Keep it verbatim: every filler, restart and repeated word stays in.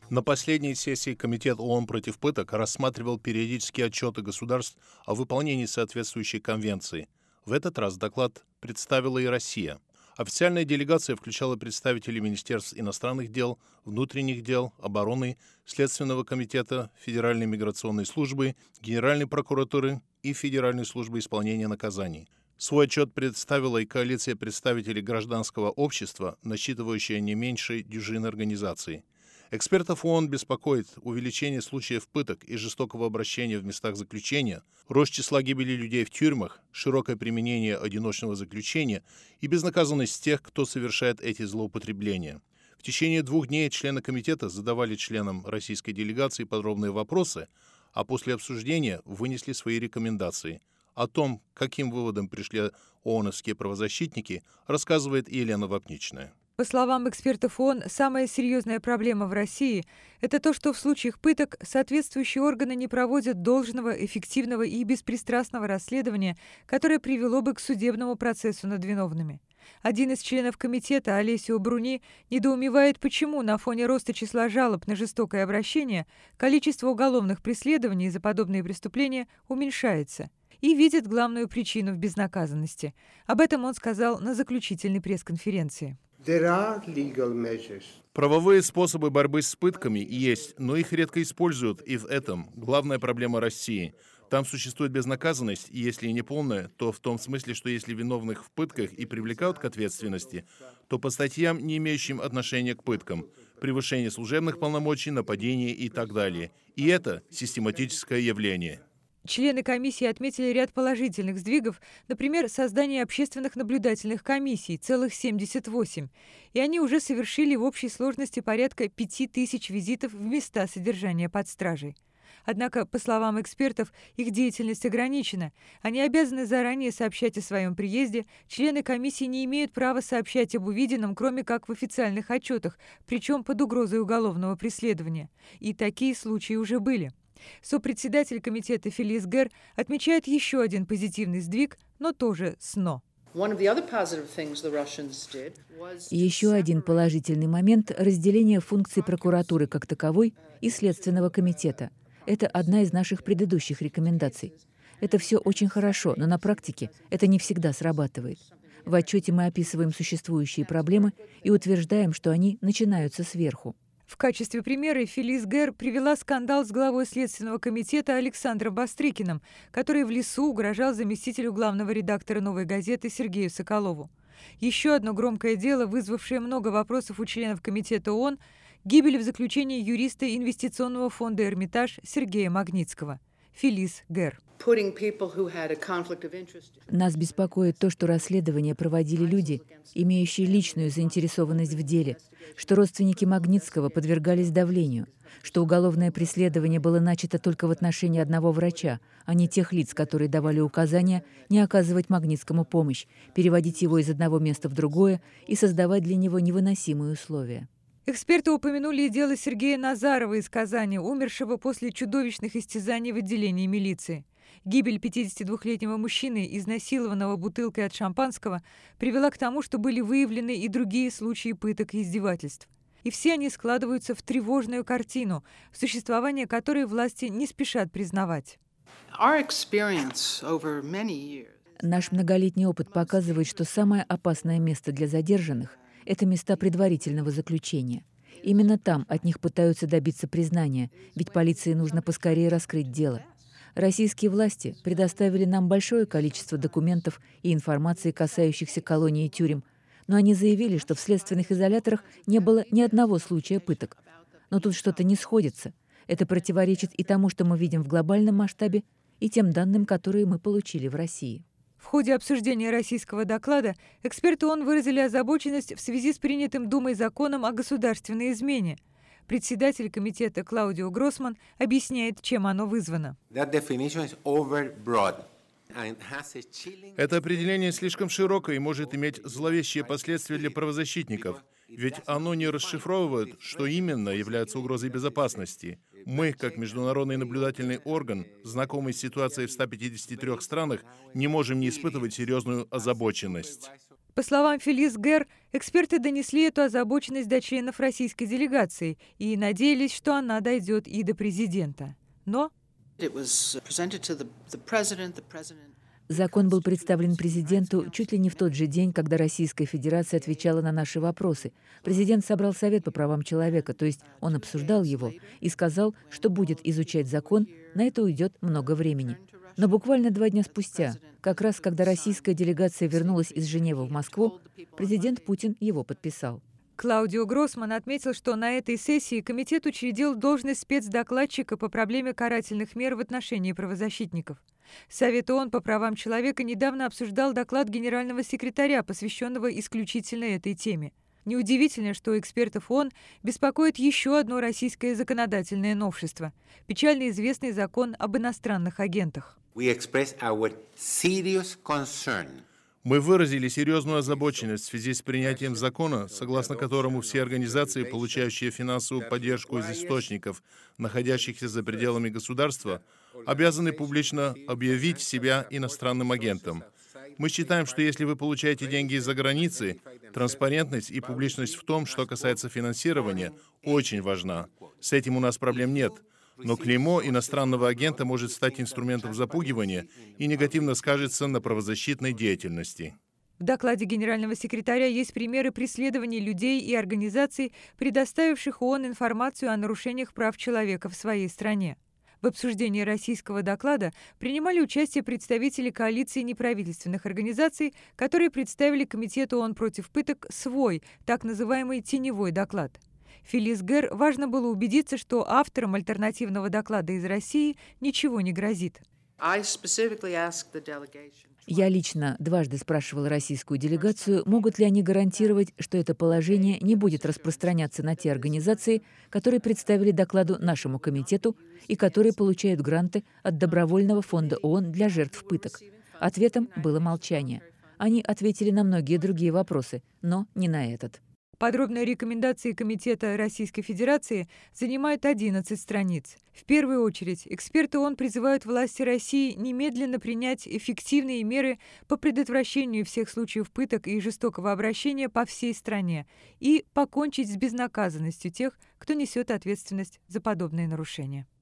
На последней сессии Комитет ООН против пыток рассматривал периодические отчеты государств о выполнении соответствующей конвенции. В этот раз доклад представила и Россия. Официальная делегация включала представителей Министерств иностранных дел, внутренних дел, обороны, Следственного комитета, Федеральной миграционной службы, Генеральной прокуратуры и Федеральной службы исполнения наказаний. Свой отчет представила и коалиция представителей гражданского общества, насчитывающая не меньше дюжины организаций. Экспертов ООН беспокоит увеличение случаев пыток и жестокого обращения в местах заключения, рост числа гибели людей в тюрьмах, широкое применение одиночного заключения и безнаказанность тех, кто совершает эти злоупотребления. В течение двух дней члены комитета задавали членам российской делегации подробные вопросы, а после обсуждения вынесли свои рекомендации. О том, к каким выводам пришли ООНовские правозащитники, рассказывает Елена Вапничная. По словам экспертов ООН, самая серьезная проблема в России – это то, что в случаях пыток соответствующие органы не проводят должного, эффективного и беспристрастного расследования, которое привело бы к судебному процессу над виновными. Один из членов комитета, Олесио Бруни, недоумевает, почему на фоне роста числа жалоб на жестокое обращение количество уголовных преследований за подобные преступления уменьшается, и видит главную причину в безнаказанности. Об этом он сказал на заключительной пресс-конференции. Правовые способы борьбы с пытками есть, но их редко используют, и в этом главная проблема России. Там существует безнаказанность, и если и не полная, то в том смысле, что если виновных в пытках и привлекают к ответственности, то по статьям, не имеющим отношения к пыткам, превышение служебных полномочий, нападение и так далее. И это систематическое явление. Члены комиссии отметили ряд положительных сдвигов, например, создание общественных наблюдательных комиссий, целых семьдесят восемь, и они уже совершили в общей сложности порядка пяти тысяч визитов в места содержания под стражей. Однако, по словам экспертов, их деятельность ограничена. Они обязаны заранее сообщать о своем приезде, члены комиссии не имеют права сообщать об увиденном, кроме как в официальных отчетах, причем под угрозой уголовного преследования. И такие случаи уже были. Сопредседатель комитета Фелис Гер отмечает еще один позитивный сдвиг, но тоже с «но». Еще один положительный момент – разделение функций прокуратуры как таковой и Следственного комитета. Это одна из наших предыдущих рекомендаций. Это все очень хорошо, но на практике это не всегда срабатывает. В отчете мы описываем существующие проблемы и утверждаем, что они начинаются сверху. В качестве примера Фелис Гер привела скандал с главой Следственного комитета Александром Бастрыкиным, который в лесу угрожал заместителю главного редактора «Новой газеты» Сергею Соколову. Еще одно громкое дело, вызвавшее много вопросов у членов комитета ООН – гибель в заключении юриста инвестиционного фонда «Эрмитаж» Сергея Магнитского. Фелис Гер. Нас беспокоит то, что расследование проводили люди, имеющие личную заинтересованность в деле, что родственники Магнитского подвергались давлению, что уголовное преследование было начато только в отношении одного врача, а не тех лиц, которые давали указания не оказывать Магнитскому помощь, переводить его из одного места в другое и создавать для него невыносимые условия. Эксперты упомянули и дело Сергея Назарова из Казани, умершего после чудовищных истязаний в отделении милиции. Гибель пятидесятидвухлетнего мужчины, изнасилованного бутылкой от шампанского, привела к тому, что были выявлены и другие случаи пыток и издевательств. И все они складываются в тревожную картину, существование которой власти не спешат признавать. Наш многолетний опыт показывает, что самое опасное место для задержанных – это места предварительного заключения. Именно там от них пытаются добиться признания, ведь полиции нужно поскорее раскрыть дело. Российские власти предоставили нам большое количество документов и информации, касающихся колоний и тюрем, но они заявили, что в следственных изоляторах не было ни одного случая пыток. Но тут что-то не сходится. Это противоречит и тому, что мы видим в глобальном масштабе, и тем данным, которые мы получили в России. В ходе обсуждения российского доклада эксперты ООН выразили озабоченность в связи с принятым Думой законом о государственной измене. Председатель комитета Клаудио Гроссман объясняет, чем оно вызвано. Это определение слишком широкое и может иметь зловещие последствия для правозащитников, ведь оно не расшифровывает, что именно является угрозой безопасности. Мы, как международный наблюдательный орган, знакомый с ситуацией в ста пятидесяти трёх странах, не можем не испытывать серьезную озабоченность. По словам Фелис Гер, эксперты донесли эту озабоченность до членов российской делегации и надеялись, что она дойдет и до президента. Но закон был представлен президенту чуть ли не в тот же день, когда Российская Федерация отвечала на наши вопросы. Президент собрал Совет по правам человека, то есть он обсуждал его, и сказал, что будет изучать закон, на это уйдет много времени. Но буквально два дня спустя, как раз когда российская делегация вернулась из Женевы в Москву, президент Путин его подписал. Клаудио Гроссман отметил, что на этой сессии комитет учредил должность спецдокладчика по проблеме карательных мер в отношении правозащитников. Совет ООН по правам человека недавно обсуждал доклад генерального секретаря, посвященного исключительно этой теме. Неудивительно, что экспертов ООН беспокоит еще одно российское законодательное новшество – печально известный закон об иностранных агентах. Мы выразили серьезную озабоченность в связи с принятием закона, согласно которому все организации, получающие финансовую поддержку из источников, находящихся за пределами государства, обязаны публично объявить себя иностранным агентом. Мы считаем, что если вы получаете деньги из-за границы, транспарентность и публичность в том, что касается финансирования, очень важна. С этим у нас проблем нет. Но клеймо иностранного агента может стать инструментом запугивания и негативно скажется на правозащитной деятельности. В докладе генерального секретаря есть примеры преследований людей и организаций, предоставивших ООН информацию о нарушениях прав человека в своей стране. В обсуждении российского доклада принимали участие представители коалиции неправительственных организаций, которые представили Комитету ООН против пыток свой, так называемый теневой доклад. Фелис Гер важно было убедиться, что авторам альтернативного доклада из России ничего не грозит. Я лично дважды спрашивала российскую делегацию, могут ли они гарантировать, что это положение не будет распространяться на те организации, которые представили докладу нашему комитету и которые получают гранты от Добровольного фонда ООН для жертв пыток. Ответом было молчание. Они ответили на многие другие вопросы, но не на этот. Подробные рекомендации Комитета Российской Федерации занимают одиннадцать страниц. В первую очередь, эксперты ООН призывают власти России немедленно принять эффективные меры по предотвращению всех случаев пыток и жестокого обращения по всей стране и покончить с безнаказанностью тех, кто несет ответственность за подобные нарушения.